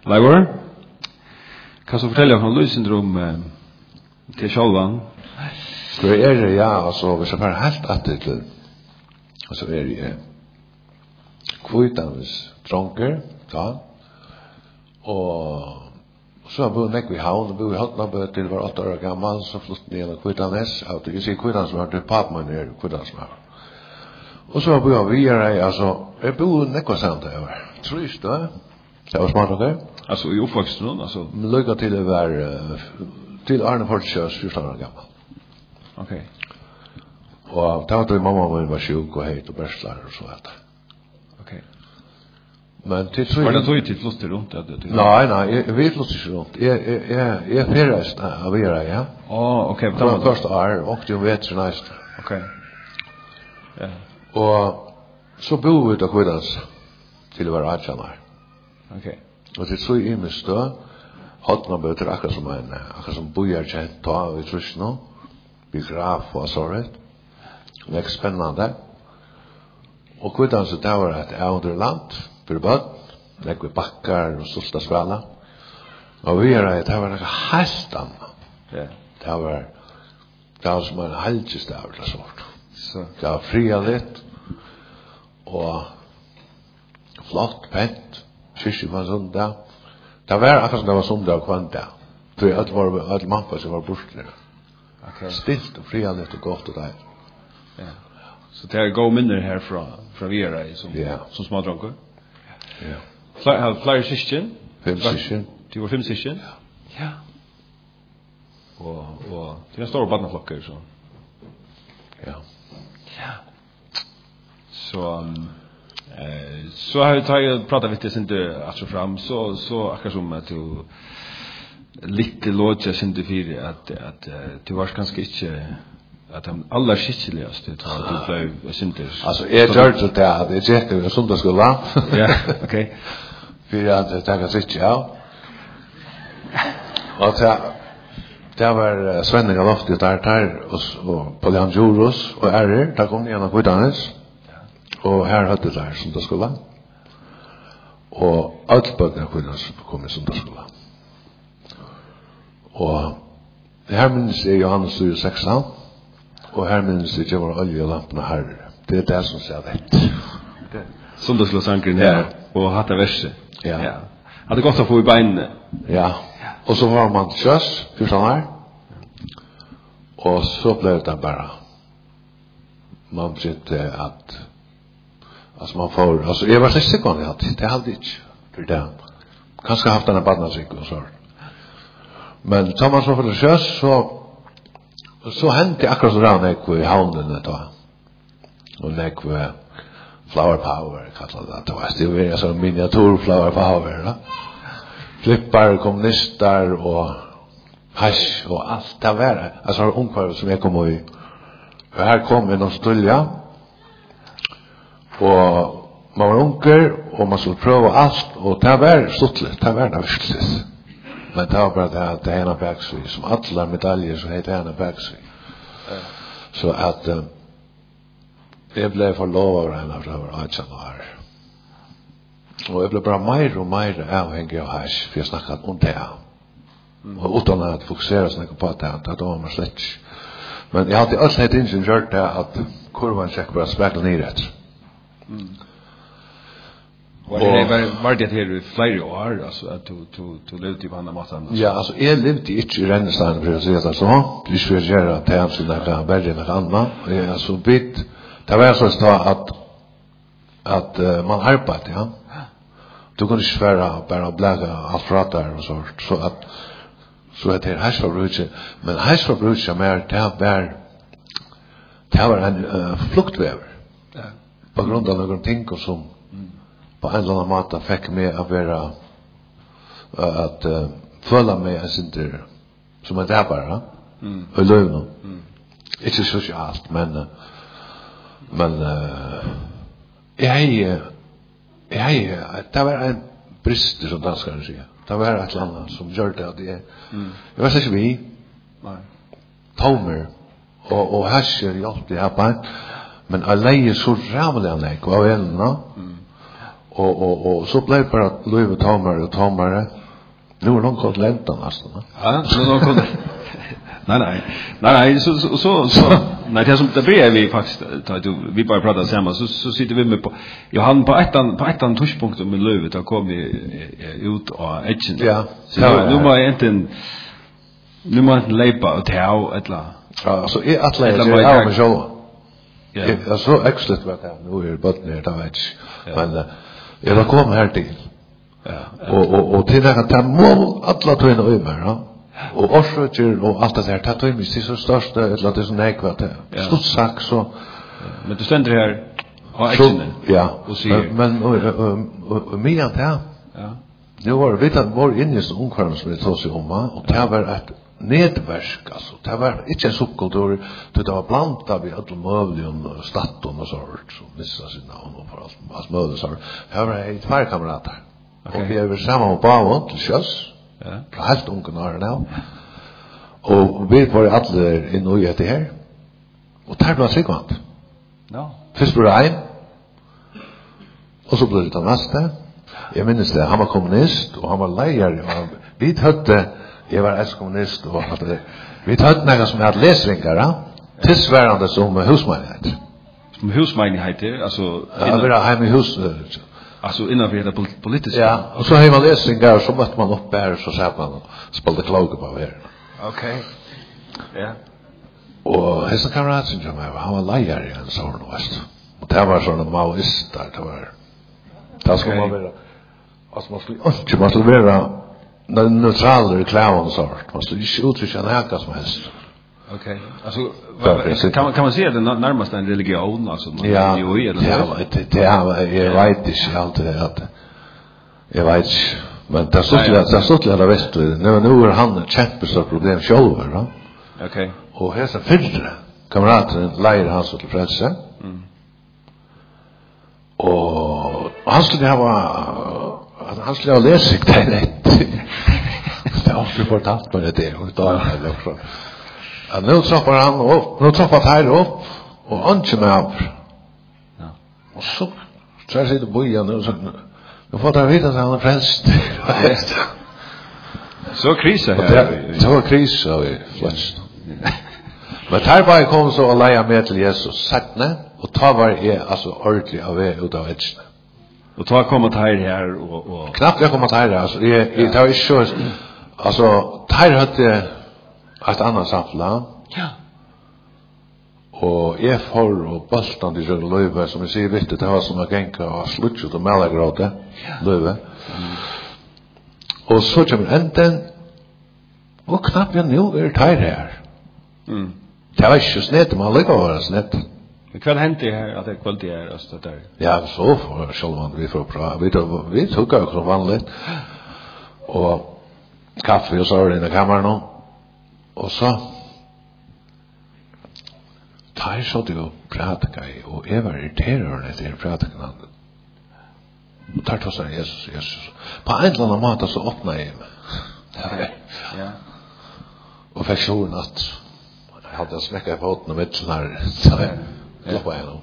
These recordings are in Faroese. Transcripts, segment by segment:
Leivor? Kan du fortelle om Louis-syndrom til sjølvan? Det ja, altså, hvis jeg bare helt etter til, altså jeg kvitanes dronker, ja, og så har jeg bodd nekk i havn, og bodd i Hotnabø til var 8 år gammel, så flyttet ned av kvitanes, jeg sier kvitanes som har til papman her, kvitanes som har. Og så har jeg bodd videre, altså, jeg bodd nekk av samt jeg var, trist da, det var smart ok? Altså i oppvoksten, altså? Lykka til det var, til Arne Fortsjøs 14 år gammel. Okay. Og da var det mamma min var sjuk og heit og børslar og så etter. Okay. Men til så... Var det tog til flutter rundt? Nei, vi flutter ikke rundt. Jeg ferreist av Vera, ja. Ok. Det var første år, og det vet så næst. Ok. Ja. Og så bor vi da kviddans til å være 18 år. Ok. Og til så i min stø, Hotnabø til akkurat som bojar kjent, ta vi trus nå, biograf og så rett. Det er spennende. Og kviddans det var et under land, for bøtt, legger vi bakkar og stolta skala. Og vi det var noe helt annet. Ja. Det var som en helgestav eller sort. Så. Det var fria litt, og flott, pent, kyrkje på en sundag. Det var akkurat som det var sundag og kvanta. For alle mampa som var borte. Okay. Stilt og fria litt og godt og der. Ja. Så det er gode minner her fra Vera som smådronker? Ja. Flere syskjen? 5 syskjen. Du var 5 syskjen? Ja. Og det er store barneflokker, så. Ja. Ja. Så har jag pratat med det inte alltså fram så akkurat som att du lite lågt synte för att du var ganska inte att de alla skickligaste att du blev synte. Alltså är det det att det är det som det ska vara. Ja, okej. För att det kan sitta ja. Och det var Svenning av ofta där och på Jan Joros och där kom ni en av kvidanes. Og her hadde det der sundagsskola. Og alt bøkene kunne komme i sundagsskola. Og her minnes jeg Johannes 16, og her minnes jeg var olje og lampene her. Det er det som sier det. Sundagsskola-sankeren her, og hatt det verset. Ja. Hadde det godt å få i beinene. Ja. Og så var man kjøs, 14 år. Og så ble det bare. Man begynte at alltså man får alltså jag var så sikker på det hade inte för det kanske haft en badnasik och så men tar man så för det körs så hände akkurat så där i handen då och flower power kallar det var det var så miniatyr flower power va flippar kommunister och hash och allt det var alltså ungkvar som jag kom i och här kom en stolja. Og man var unger, og man skulle prøve alt, og det var sluttligt, det var virkelig. Men det var bare det ene baksvig, som alle medaljer så heter det ene baksvig. Så at jeg ble for lov over henne, for det var 18 år. Og jeg ble bare mer og mer avhengig av hash, for jeg snakket om det. Og uten at fokusere snakke på det, det var man slett. Men jeg hadde alltid helt innsyn gjort det, at kurvan sjekk bare spekler ned Och var det här i flera år alltså att du levde på andra maten. Ja, alltså jag levde inte i Rennestein för att säga det så. Det skulle göra att jag skulle kunna välja något annat. Alltså bit det var så att man arbetade ja. Du kunde inte bara bläga allt pratar och så att det här var rutigt men här var rutigt mer det var en fluktväver. Ja. På grund av några ting som på en eller annan måte fick mig att vara att följa mig en sinter som en drabbare och lögn. Inte socialt men det var en brist som danskaren säger. Det var ett land som gör det att det jag vet inte vi nej Tomer och hash hjälpte jag på men alla är så rävliga när jag var väl nå Och så blev bara Löve Tomare. Nu är de kort läntan nästan. Ja, så då kom Nej, så nej, det som det blir vi faktiskt vi bara pratar samman så sitter vi med på Johan på ettan touchpunkt med Löve då kom vi ut och edgen. Ja. Så nu må jag inte leipa och ta eller. Ja, så är att lägga av med så. Ja. Jag så excellent vad det nu är but ner där vet. Men jag då kom här till. Ja. Och till det att mål alla två och över, ja. Och orsöker och allt det där tar ju mycket så största eller det som är kvar. Stort sak så. Men du ständer här och actionen. Ja. Och ser. Men och mer än det. Ja. Nu var vi var inne i så ungefär som vi tog sig om och det var ett nedverk alltså. Det var inte en subkultur det var blandat vid alla möbler och staton och sånt som missar sin namn och för allt möbler så. Här var ett par kamrater. Okay. Och vi är samman på Bavon till sjöss. Ja. Helt unga när nu. Och vi var alla in och det här. Och där var sekvant. Ja. Först blev det en. Och så blev det nästa. Jag minns det, han var kommunist och han var lejare. Vi hade, jag var kommunist och vi hade några som hade läsringar. Tillsvärande som husmanlighet. Som husmanlighet, alltså... Ja, vi var hemma i hus... Alltså innanför det politiska. Ja, och så hemma läsringar så mötte man upp där så satt man och spelade kloka på här. Okej. Ja. Och hela kamraten som han var lejare i en sån väst. Och det var sådana maoister, det var... Det skulle man vara... Alltså man skulle vara neutral reklam och sånt. Man skulle inte uttrycka näka som helst. Okej. Alltså kan man se det närmast en religion alltså ja, det jag vet inte allt det att jag vet men det så det vet du nu är han kämpestor problem själv va. Okej. Och här så fyllde kamraten lejer han så till frälse. Och han skulle ha läst det rätt. Det har ju fortalt på det och då eller också. Och nu trappar han upp, nu trappar här upp och anke med av. Ja. Och så jag sitter på igen och så nu får jag veta att han är frälst. Så krisa här. Så krisa vi flest. Men här bara kom så att leja med till Jesus sakna och ta var är alltså ordentligt av utav ett. Och ta komma här och knappt jag kommer här alltså det tar ju så alltså här hade ett annat samfla. Ja. Och jag får och bastan i Löve som jag säger vet det har som att gänka och slutsut och melagråte. Löve. Och så kommer enten och knappt jag nu är här. Det var inte snett, man lyckas vara snett. Men kväll hände det här att det kvalitet är öst där. Ja, så får själva vi får prata. Vi tog också vanligt. Och kaffe och så i kammaren och så tar så det och pratar och är irriterad när det pratar kan. Och tar så Jesus. På en eller annan måte så öppnar jag mig. Ja. Och för att jag hade smäckat på åt med sån här så loppar jag.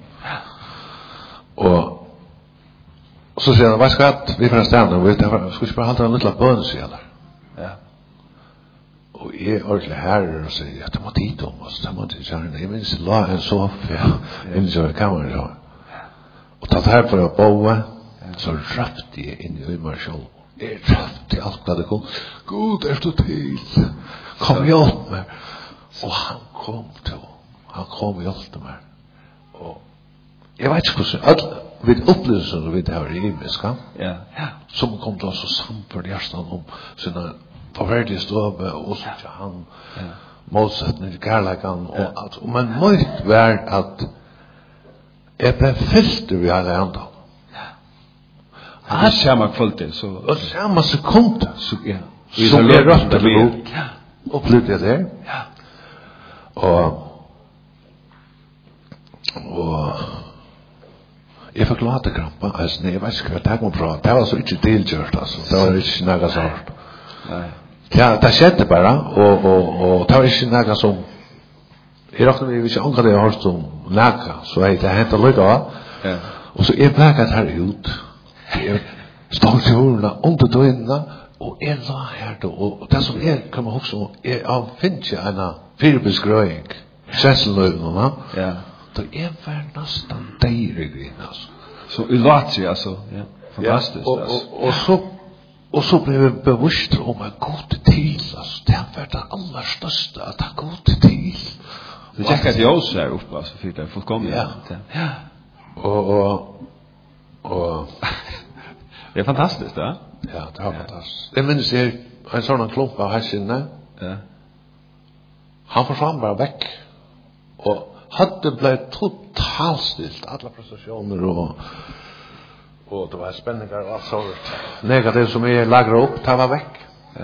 Och så säger han, vad ska vi får stanna och vi ska bara hålla en liten böns eller. Ja. Och är ordentligt här och säger att det måste hit om oss. Det måste inte göra. Jag minns la en soffa in i kammaren så. Och tatt här för att boa så röpte jag in i mig själv. Jag röpte allt när det kom. God är du till. Kom hjälp mig. Och han kom hjälp mig. Och jag vet inte hur vid upplevelser och vid det här imiska. Ja. Som kom då så samförd hjärtan om sina förvärdiga stöve och så att han målsättning till kärlekan och att men möjligt var att jag blev fyllt vid alla andra. Att samma följde så och samma sekund så ja. Så jag röstade emot. Upplevde jag det. Ja. Och jag fick låta krampa. Alltså, nej, jag vet inte vad det kom från. Det var så inte delgjort, alltså. Det var inte något sånt. Nej. Ja, det skedde bara. Och det var inte något som... Jag råkade mig inte ånga det jag hörst om näka. Så det hände lycka. Ja. Och så jag pläkat här ut. Stod til hurna, under døgnene, og jeg la her da, og det som jeg kommer også om, jeg finner ikke en fyrbesgrøying, kjenseløyvene, Ja. da jeg var nesten deirig inn, altså. Så ulatri, altså. Ja. Fantastisk, Ja, altså. og så blev jeg bevisst om at god til, altså, det var det allerstørste, at det god til. Det tjekker at jeg også er oppe, altså, for det er fullkomlig. Ja. Ja. Og Det er fantastisk, da. ja, det var fantastisk. Jeg minns jeg en sånn klump av hessinne. Ja. Han forsvann bare vekk. Og hadde blivit totalt stilt, alle prestasjoner og det var spenninger og alt sånt. Negativt som jeg lagret opp, det var vekk. Ja.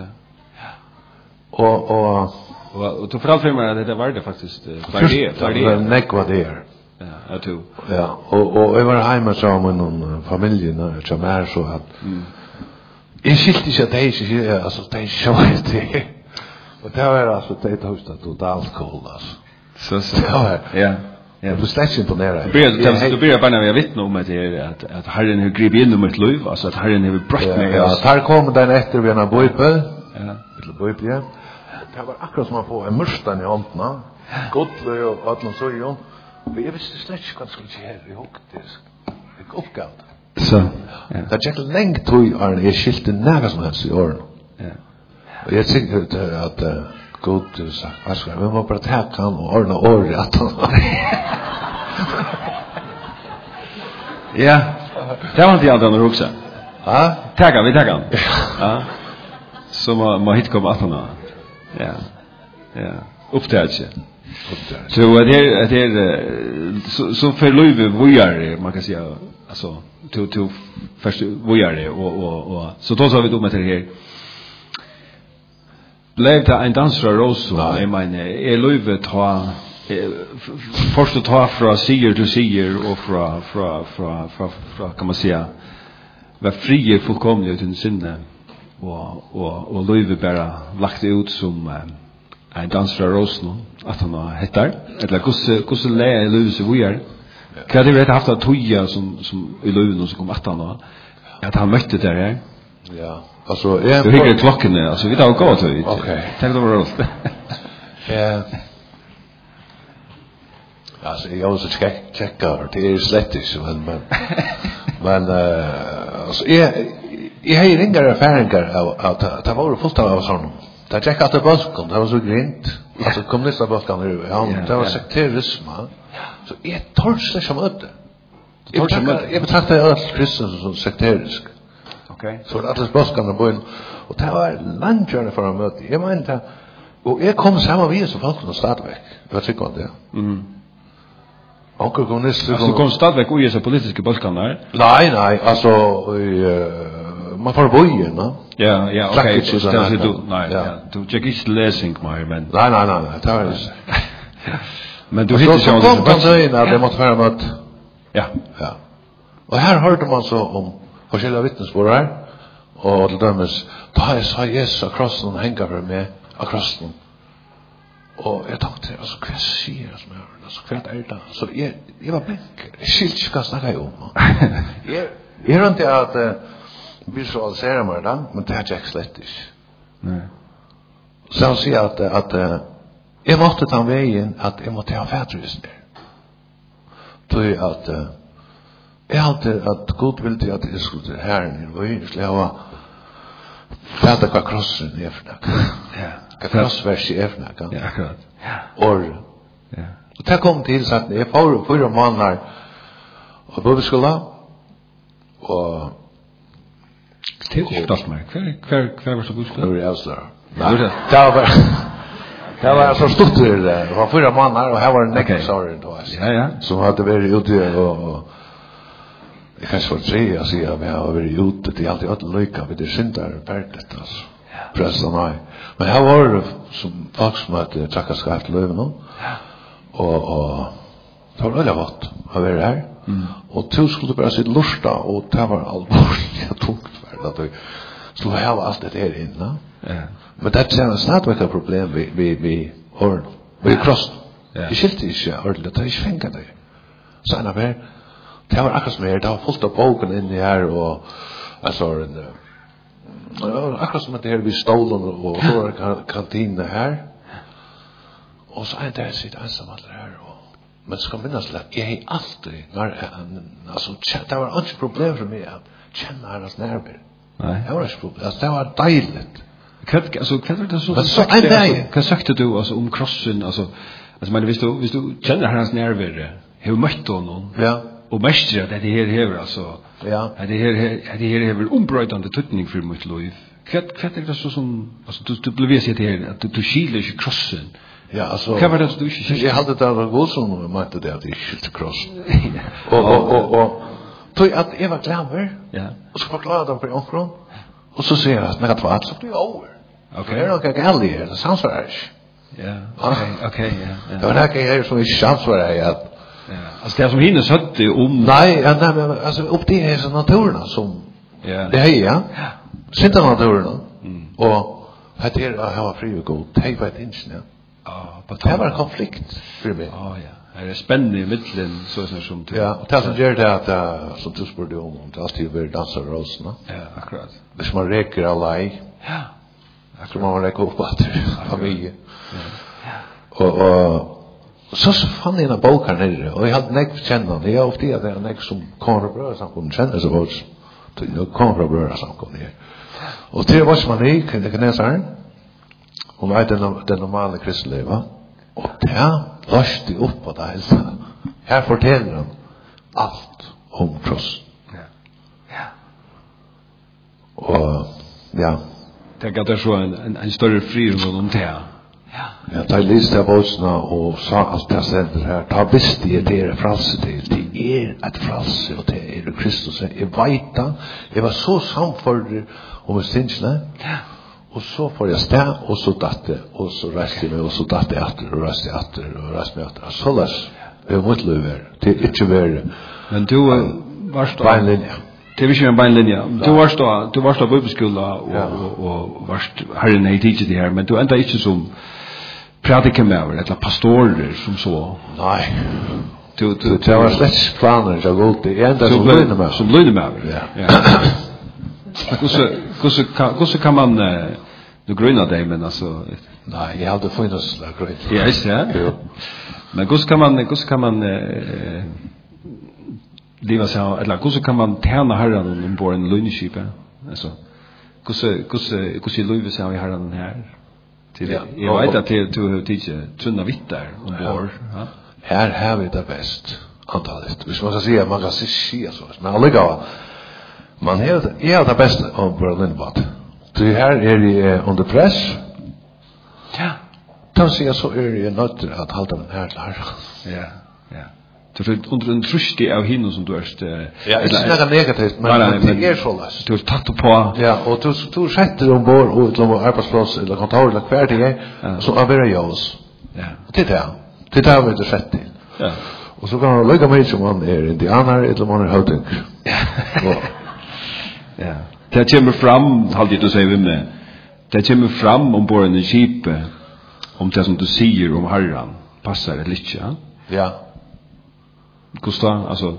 Og du fortalte meg at det var det faktisk det nekva det er. Ja, jeg tror. Ja, og jeg var hjemme sammen med noen familien og jeg mer så at jeg skilte ikke at de ikke, altså de sjøy det. Og det var altså, det er høyst totalt cool, altså. Så. Det var, Ja. jeg ble slett imponeret. Du blir bare når jeg vittne om at at Herren har gripet inn om et liv, altså at Herren har brøtt meg. Ja, der kom den etter ved en bøype, Ja. ja. Det var akkurat som man får en mørsten i håndene, godløy og alt så i hånd. Og jeg visste slett ikke hva det skulle gjøre, jeg hukte, jeg oppgav det. Så. Ja. Det gikk lengt tog, Arne, jeg skilte næga som helst i årene. Ja. Og jeg tenkte at god sagt, hva skal vi må bare takke han og ordne året at han. Ja. Det var inte jag den också. Ja? Tagga vi tagga. Ja. Så må hit komma att han. Ja. Ja. Upptäckelse. Så det är så för Löve vojar man kan säga alltså till först vojar och så då så vi då med det här. Blev det en dansare också? Jag menar är Löve ta först att ta från seger till seger och från kan man säga var fri fullkomligt utan sinne och Löve bara lagt ut som en dansare Rosno att han har hettar eller kusse lä Löve vi är kan det vet haft att toja som i Löve som kom att han att han mötte där Ja. Alltså jag hickar klockan alltså vi tar och går till. Okej. Tack då Rolf. Ja. Alltså jag måste checka det är slett inte men alltså jag har inga erfarenheter av att det var fullt av sån. Det checka att det var så grint. Alltså kom nästa balkan nu. Ja, det var sekterism. Så är torrsle som öde. Jag betraktar allt kristen som sekterisk. Okej. Så att det balkan och bön och det var landjörne för att möta. Jag menar och jag kom samma vis som folk från Stadväck. Det var tycker det. Och kommunist Så kom Stadväck och så politiska balkan där. Nej, alltså man får boja, no? Ja, okej. Så du nej, ja. Du checkar inte läsning mer men. Nej, det var det. Men du hittar ju så kan säga att det måste vara mot. Ja. Och här hörde man så om forskjellige vittnesbord her, og til dømes, da sa Jesus av krossen henga for meg av krossen. Og jeg tenkte, altså, hva sier jeg som jeg hører? Altså, hva er det? Så jeg var blank. Jeg skilte ikke hva snakker jeg om. Jeg hørte ikke at visualisere meg da, men det er ikke slett ikke. Nej. Så han sier at jeg måtte ta veien at jeg måtte ha fætrisen der. Tog at jeg hadde at God ville at jeg skulle til herren og jeg skulle ha fæta hva krossen er for noe. Ja. Hva krossvers er for noe. Ja, akkurat. Og Ja. det kom til sagt, jeg får 4 måneder og bøbeskola og Det är förstås mig. Kvar var så god det var jeg avsløret. Det var så stort det var 4 måneder og her var det nekksåret Ja. som hadde vært ute og jeg kan ikke få tre å si at vi har vært ute det er alltid alle lykke vi er syndere ferdig altså presten og meg men her var det som folk som hadde trakket skatt løyve nå og det var veldig godt å være her og to skulle bare sitte lusta og det var alvorlig og tungt at vi skulle ha alt det her inne men det er snart et problem vi krossen jeg skilte ikke ordentlig det er ikke fengt det så han har vært Det var akkurat som det var fullt av boken inne her, og altså, akkurat som det her vi stolen, og så var det kantine her, og så der sitter ensam alle her, men skal minnes til at jeg alltid, altså, det var ikke problem for meg at kjenne hennes nærvær. Nej. Det var ikke problem, altså, det var deiligt. Vad var det så? Vad sökte du alltså om krossen alltså men visst du känner hans nerver hur mött honom. Ja. Och mästrar att det här häver alltså. Ja. Att det här häver ombrötande tutning för mitt liv. Vad är det så som alltså du blev så här att du skiljer ju krossen. Ja, alltså. Vad var det du skiljer? Jag hade det var god som mätte det att det skilte krossen. Och tog att Eva glömmer. Ja. Och så förklarade de på omkron. Och så säger jag att när jag var så blir jag över. Okej. Det är nog ärligt, det sounds right. Ja. Okej, ja. Det var näka här som i chans var det att ja. Alltså det som hinner sött om nej, alltså upp det är så naturen som ja. Det är ja. Sitta naturen. Och det är att ha fri och god. Det var ett inslag. Ja, på det var konflikt för mig. Ja, ja. Det är spännande i mitten så som du. Ja, och det som gör det att som du spurgade om det alltid vill dansa rosen. Ja, akkurat. Hvis man räcker alla i. Ja. Så man räcker upp att familj. Och så fann jag en bok här nere och jag hade näck känna det. Jag ofta det är näck som kommer bröd som kommer känna så vad det kommer bröd som kommer ner. Och det var som man gick det kan jag säga. Och med den normala kristna va. Och där låste upp på det hela. Här fortäller han allt om kross. Ja. Ja. Och ja. Det gav det så en större frirum om det. Ja. Ja, ta lista botsna och sa allt det ständer här. Ta visst det är frälse till. Det är ett frälse och det är Kristus. Jag vet jag var så samförd om stingarna. Ja. Och så får jag stä och så datte och så reste mig och så datte efter och reste mig efter. Så läs. Det var inte löver. Det är inte värre. Men du varst på en linje. Det är ju en linje. Du varst på bibelskola och varst herren i teacher det här men du ända inte som predikamaver eller pastorer som så. Nej. Du var släts planer jag går till ända som lönnemaver. Ja. Hur kan man du gröna dig men alltså nej jag hade funnits där grönt. Ja, just det. Ja. Men hur kan man leva så eller hur kan man tjäna Herren om på en lönnskip alltså hur lever sig i Herren här till jag vet att du har teacher tunna vittar om bord ja här har vi det bäst antalet hvis man ska säga man kan se så men alla man är det bästa om Berlin bot det här är det under press ja då ser jag så är det något att hålla den här där ja det är under en tröst av hinno som du är ja det är något negativt men det är så lätt du har tagit på ja och du sätter ombord och till arbetsplats eller kontor eller kvar det är så är det just ja det har vi det sett till ja och så kan man lägga mig som man är indianer eller man är höting ja det kommer fram hade du säger med det kommer fram om på en skip om det som du säger om Herren passar det lite ja Gustav alltså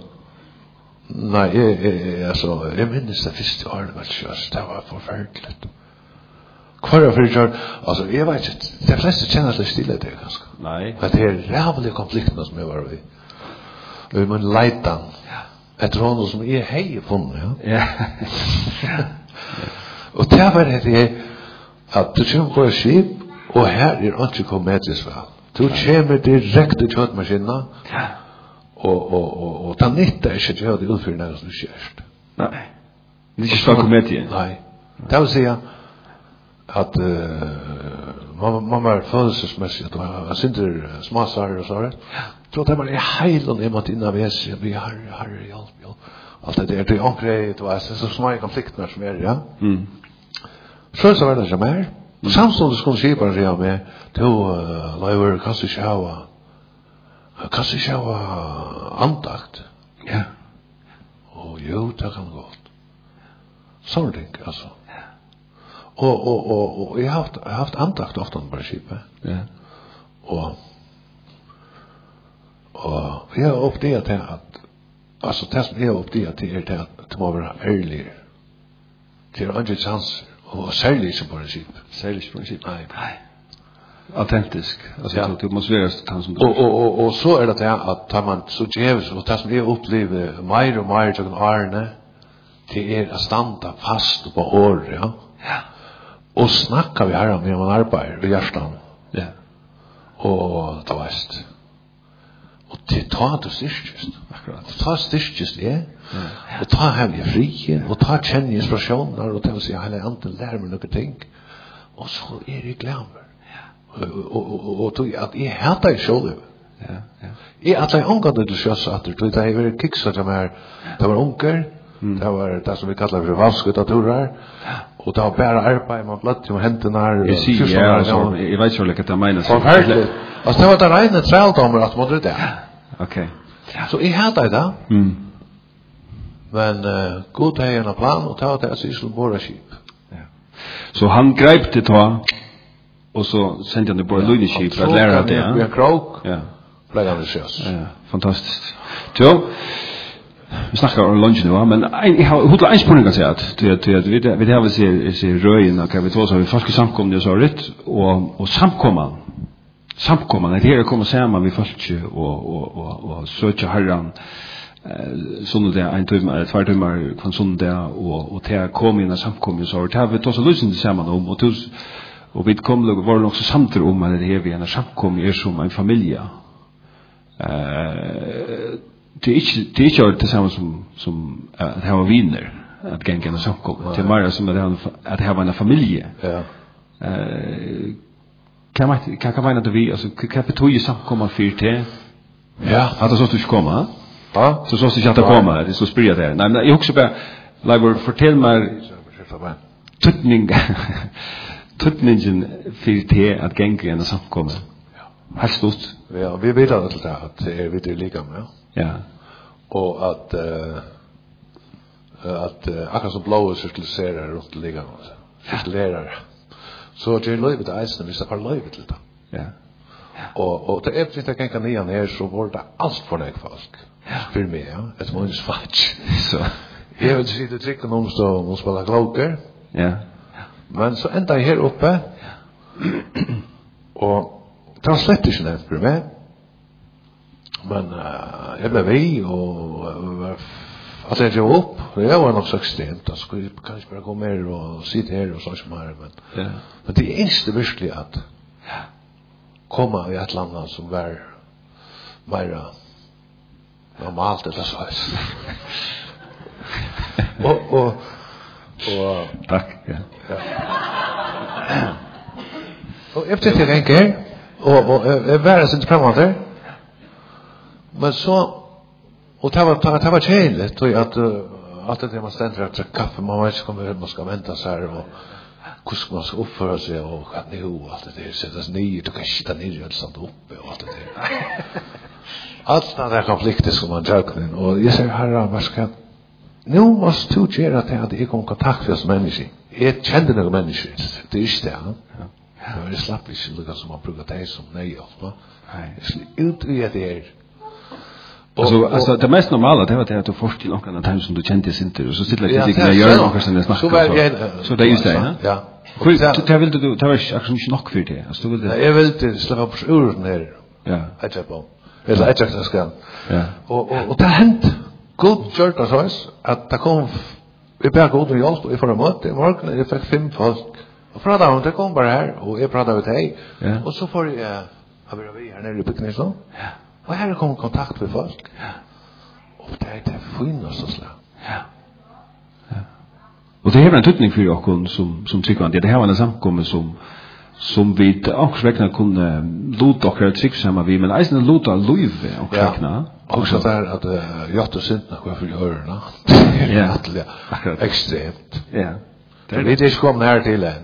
nej alltså jag minns det första året det var förfärligt kvar för jag alltså jag vet inte det flesta känner sig stilla det ganska nej att det är jävla konflikter som jag var vid vi måste leta ett råd som är hej funnit ja och det var det att du kommer på skip och här är inte kommetis väl du kommer direkt till köttmaskinen ja och ta nytta är inte jag det utför när du kärst nej det är inte kommetis nej det vill säga att mamma är födelsemässigt och har synder smasar och så där. Så det var hejlon i mot innan vi har hjälp. Allt det är det onkret och så små konflikter som är ja. Så var det som är. Samtidigt skulle se på det med då lever kanske själva antakt. Ja. Och jo, det kan gott. Så det alltså. Och jag har haft antakt ofta på skipet. Ja. Och jag upptäckte att alltså det som är upp det att det är att må vara ärlig. Det är inte chans och särskilt på princip. Särskilt på princip. Nej. Autentisk. Alltså Ja. du måste vara han som du. Och så är det att tar man så jävs och det som är upplever mer och mer till Arne det är att stanna fast på år, ja. Ja. Och snacka vi här om när man arbetar i hjärtan. Ja. Och det varst. Och det tar du styrkest. Akkurat. Det tar styrkest det. Och ta hem i fri. Och ta känna inspirationer. Och ta sig hela anten lär mig några ting. Och så är det glämmer. Och tog att jag hatar i själv. Ja. Jag att jag omgått till sjöss att det var kicksar som här. Det var onker. Det var det som vi kallar för vaskutaturer. Och det var bara arbete med blött och händerna. Jag ser ja, så jag vet inte vad det menar. Förfärligt. Alltså det var det rena träldomar att man det. Okej. Så jag hade det. Men god är en plan och ta det så skulle borra skip. Ja. Så han grep det då och så sände han det på Lugneskip för att lära det. Ja. En krok. Ja. Lägga det sjöss. Ja, fantastiskt. Så vi snackar om lunch nu, men jag har hur en spårning kan säga att vi har väl se röjen och vi tror så vi fast samkomna så rätt och samkomman det här kommer samman vi först och söka Herren söndag en timme två timmar från söndag och till kom in och samkomma så har vi så lyssna samman om och vi kommer var också samtal om att det här vi en samkomma är som en familj. Det är inte tillsammans som att ha vänner att gänga en samkomma. Det är mer som att ha en familj. Ja. Kan man inte vi alltså kan betyda samkomma för det? Ja. Att det så skulle komma. Ja. Så ska det komma, det så sprida det. Nej, men jag också bara Live fortell mig tutningen för det att gänga en samkomma. Har stått. Ja, vi vet att det är vi lika med. Ja. Och att akkurat som blåa cirkulerar runt ligan. Cirkulerar. Så det är löjligt att ägna, hvis det var löjligt till det. Ja. Och det är precis att gänga nian här så var det allt för dig folk. För mig, ja. Ett månens fatch. Så. Jag vill se det trycken om så spela kloker. Ja. Men så ända här uppe. Och det var slett inte nevnt för mig. Men jag blev vi och alltså jag drog upp. Jag var nog så extremt. Jag skulle kanske bara gå mer och sitta här och så som här. Men det är inte virkelig att komma i ett land som var mer normalt eller så. och tack. Ja. Och efter det tänker och är värre inte framåt. Men så och det var tjejligt och att det man ständer att dricka kaffe man vet inte om man ska vänta så här och hur man ska uppföra sig och att det är allt det sättas ner och kan sitta ner och sånt uppe och allt det där. Allt det där konflikter som man drar och jag säger herra vad ska nu måste du göra att jag kommer kontakt med människor. Jag kände några människor. Det är inte det. Ja. Det slapp inte lika som man brukar det som nej. Nej. Ut i det här. Alltså det mest normala det var det att du först till någon annan som du kände inte och så sitter det inte gör något som det snackar. Så det är just det. Ja. Hur det vill du ta är inte nog för det. Alltså du vill jag vill inte släppa på ur ner. Ja. Jag på. Eller jag ska. Ja. Och det har hänt. God kört oss att det kom vi bär god och hjälp i förra mötet. Morgon jag fick 5 folk. Och pratade om det kom bara här och jag pratade med dig. Ja. Och så får jag har vi här nere på Knässon. Ja. Och här kom kontakt med folk. Ja. Och det är det finnas så slag. Ja. Ja. Och det är en tutning för oss som tycker det här var en samkomst som vi också räknar kunde låta och trycka samma vi men alltså låta löv och räkna. Och så där att jag och syntna går för hörna. Ja. Extremt. Ja. Det är lite kom här till en.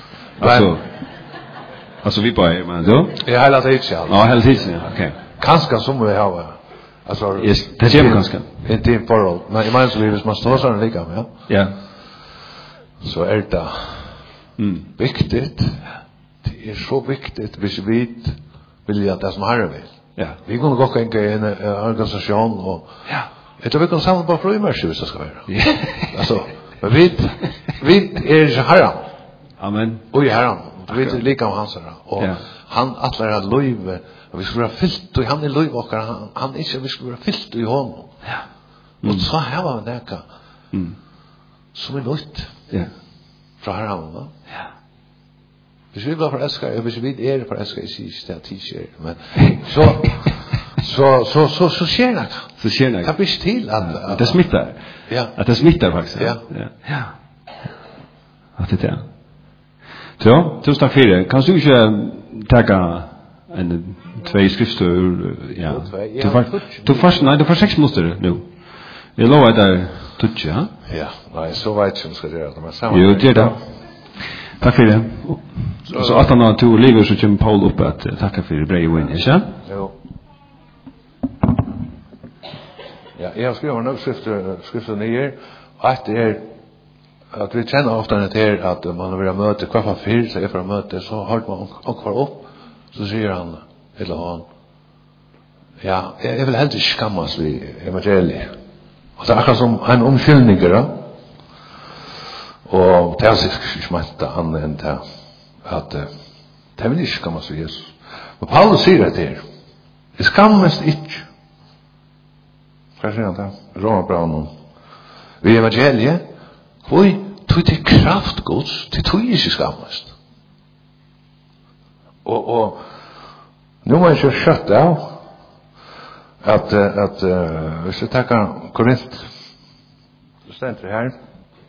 Alltså vi bara men då? Jag hela tiden själv. Ja, hela tiden. Okej. Kanske som vi har. Alltså det är kanske. Inte i förhåll. Men i minns vi måste stå så lika med. Ja. Så är det viktigt. Det är så viktigt hvis vi vill att det som har vi. Ja. Vi kunde gå in i en organisation Jag tror vi kan samla på frömärse hvis det ska vara. Alltså, men vi är herran. Amen. Och i herran. Vi är lika om hans herra. Och han attlar att löjve, och vi skulle vara fyllt, och han är löjve och han inte, vi skulle vara fyllt i honom. Ja. Och så här var det näka. Som är nytt. Ja. Från herran, va? Ja. Hvis vi var förälskade, hvis vi är förälskade i sista t-shirt, men så sker det. Så sker det. Det blir till att det smittar. Ja. Att det smittar faktiskt. Ja. Att det är. Så, tusen tack för det. Kan du inte ta en två skrifter? Ja. Du får 6 minuter nu. Jag lovar där tutsch, ja? Ja, nej, så vet jag ska göra det. Men samma. Jo, det är det. Tack för det. Så att han har två liv så kommer Paul upp att tacka för det bra vinn, inte? Jo. Ja, jag skriver en skrifter ner. Att det är att vi känner ofta att det är att man vill möta kvar för sig för att möta så har man och kvar upp så säger han eller han ja, jag vill helt skammas vid evangeliet. Och det är akkurat som en omskyldning då. Och det är smärta annan det att det vill inte skammas vid Jesus. Men Paulus säger att det är skammas inte. Ska jag säga det? Romarbraunen. Vi evangeliet Oj, tog till kraftgods, till tog inte skammast. Och nu må jag kött av att vi ska tacka Korint. Det ständer det här.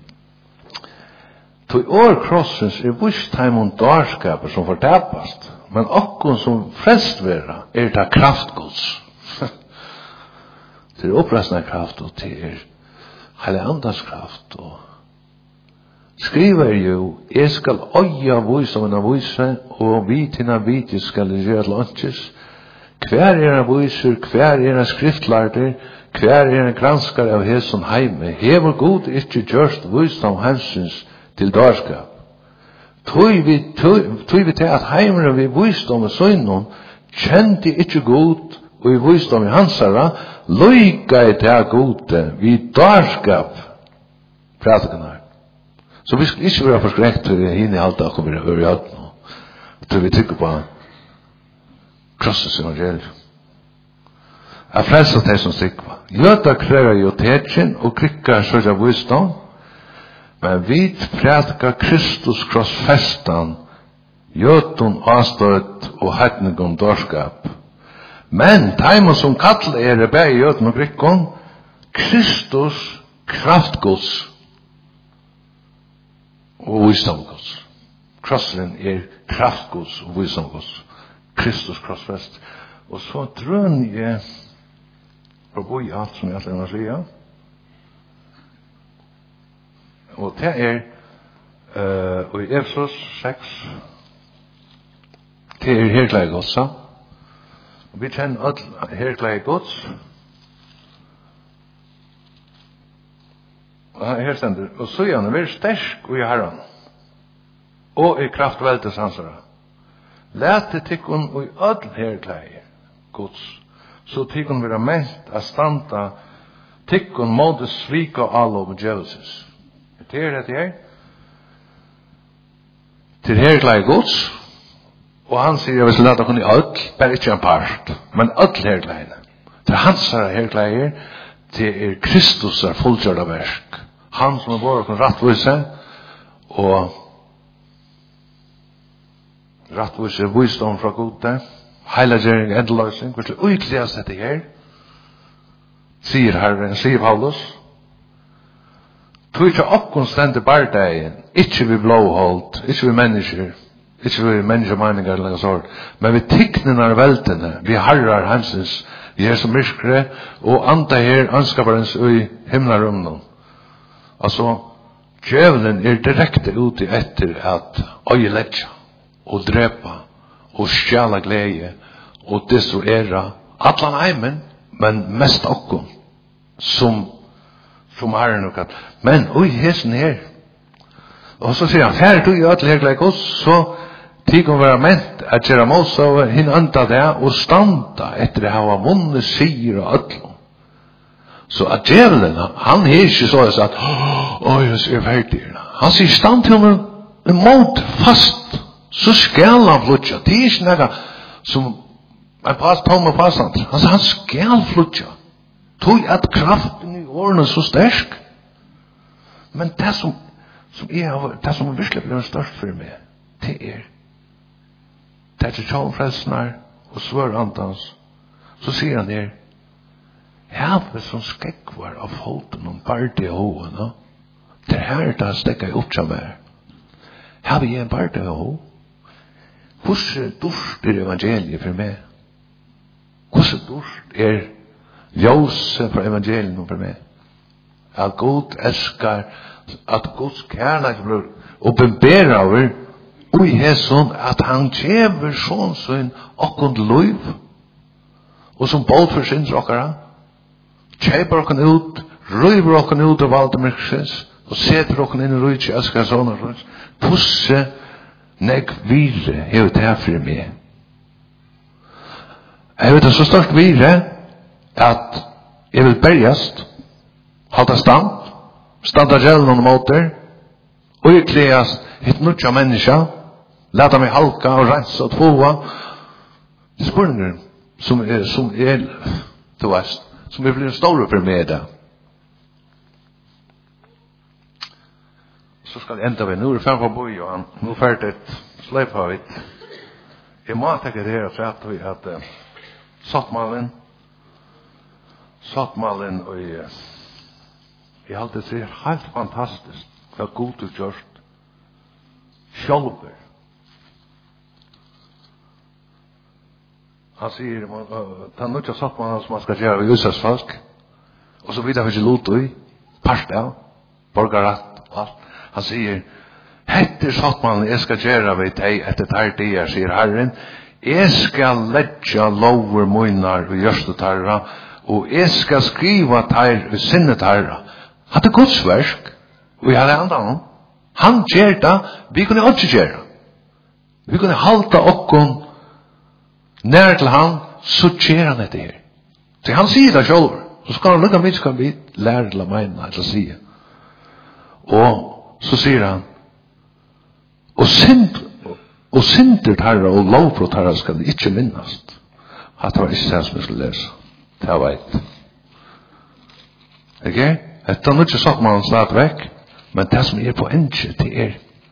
Tog krossens är vistheimon darskaper som förtappast, men okkon som frälst vera är det kraftgods. Till upprasna kraft och till hela andas kraft och skriver ju, jeg skal øya vise om en vise, og vitina vite skal gjøre lunches. Hver en viser, hver en skriftlærte, hver en granskar av hesson heime, hever god ikke gjørst vise om hensens til dårskap. Tøy vi til at heimere vi vise om søgnen, kjente ikke god, og vi vise om hansara, løyga i til gode, vi dårskap, pratikene. Så vi skal ikke være forskrekt til henne i alt det kommer til å høre i alt nå. Til vi tykker på krossens evangelium. Jeg frelser det som stikker på. Jøda krever jo tetsin og krikker sørja visdom, men vi prædikar Kristus krossfestan, jødun avstøtt og heitningom dårskap. Men taimon som kallar bæg jødun og krikkon, Kristus kraftgods, og visdomgods. Krossen kraftgods og visdomgods. Kristus krossfest. Og så drøn jeg på bo i alt som jeg alltid må sige. Og det og i Efesos 6 det herklæg gods. Og vi kjenner alt herklæg gods. Her stender, og så gjerne, vær sterk og i herren, og i kraftveldes hansara. Læte tikkun og i ødel herklæger, gods, så tikkun vera ment a standa tikkun måte svika allov og djevelses. Det dette her. Til herklæger gods, og han sier, jeg vil lade kun i ødel, bare ikke en part, men ødel herklæger. Til hansara herklæger, til Kristus fullgjørda verk. Han som vår kan rattvise og rattvise visdom fra gode, heilagjering, endeløsning, hvordan utledes dette her, sier Herren, sier Paulus. Tog ikke oppgående stendig bardagen, ikke vi blåholdt, ikke vi mennesker, ikke vi menneskemeninger eller noe sånt, men vi tikkene av veltene, vi harrar hansens, vi er som myskre, og anta her anskaparens i himlarumnen. Altså, djevelen direkte ute etter at øyeledja, og drepa, og stjala glede, og destruera allan heimen, men mest okkom, som har noe. Men, hesen her. Og så sier han, her tog jeg alle her oss, så tikkun vera ment at gjøre mås av hinn anda det, og standa etter det hava vunnet sier og ødlom. Så att djävulen, han är inte så att oj, jag ser färdig. Han säger stand till honom emot fast så skall han flutcha. Det är inte något som en pass tomma passant. Alltså han skall flutcha. Tog att kraften i åren så stark. Men det som virkelig blir størst for meg, det er til tjallfrelsnar og svørantans, så sier han her, heve som skekvar av foten og bardi av hoen, det er her det stekka i opptja mer. Heve jeg en bardi av hoen? Hvordan dørst evangeliet for meg? Hvordan dørst ljøse for evangeliet for meg? At God elskar at Guds kærleik blir åpenbæra over og i hæsson at han kjever sånn sin okkund liv og som båd for sin okkara kjever okkund ut river okkund ut av valdemirksins og setter okkund inn i rujtje elskar sånn og pusse nek vire hever det her for meg jeg vet det så stort vire at jeg vil bergast halda stand standa gjelden om åter, og jeg kleast hitt nutja menneska, leta meg halka og rensa og tvåa. Det er spørninger som du veist, som blir store for meg det. Så skal jeg enda ved, nå er det 5 på boi, og nå er ferdig et sleip av it. Jeg må tenke det her og trett at sattmalen og jeg har alltid sett helt fantastisk hva god du gjørst sjálfur. Han sier, ta nødja sattmannen som man skal gjøre ved Israels folk, og så videre for ikke lot i, parst av, borgerrett, alt. Han sier, hette sattmannen jeg skal gjøre ved deg etter der dier, sier Herren, jeg skal letja lover munnar og gjørste tarra, og jeg skal skriva tar og sinne tarra. Hatt er Guds verk, og jeg hadde andan. Han gjør det, vi kunne ikke gjøre det. Vi kunne halta okkon nær til han, så gjør han dette her. Så han sier det selv, så skal han lukka mitt skal vi lære til å mene, til å si. Og så sier han, og synder herre og lovbrott herre skal det ikke minnast. At det var ikke det som jeg skulle lese. Det var et. Ok? Dette er ikke sagt man slett vekk, men det som på enge, det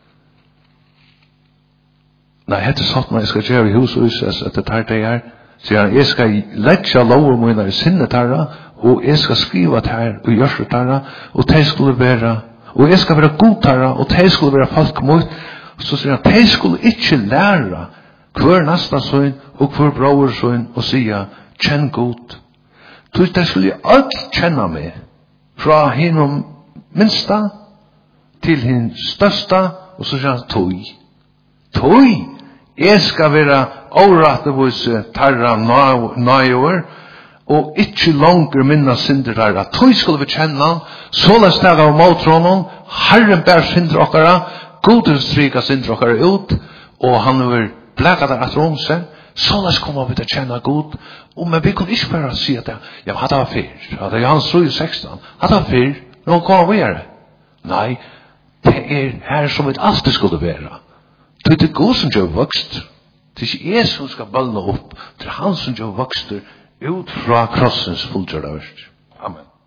nei, dette er sagt man, jeg skal gjøre i hus og huses etter tar det her, sier han, jeg skal letja lover mine i sinne tarra, og jeg skal skriva tar og gjørse tarra, og de skulle være, og jeg skal være god tarra, og de skulle være folk mot, så sier han, de skulle ikke lære hver næsta søgn, og hver bror søgn, og sier, kjenn god. De skulle alt kjenne meg, fra hinnom minsta til hin størsta, og så sier han tøy. Jeg skal være årettevis tarra nøyår, og ikke langer minna synder tarra. Tøy skulle vi kjenne, så la steg av motrånen, Herren bær synder okkara, Gud stryka synder okkara ut, og han vil blæka der etter om seg, så la oss komme vi til å kjenne Gud, men vi kunne ikke bare si at ja, hadde var fyr, hadde Johannes 3:16, hadde var fyr, nå kommer vi gjøre. Nei, det her som vi alltid skulle være. Det er Gud som gjør vokst, det er ikke jeg som skal ballne opp, det er han som gjør vokst ut fra krossens fullgjørda verst. Amen.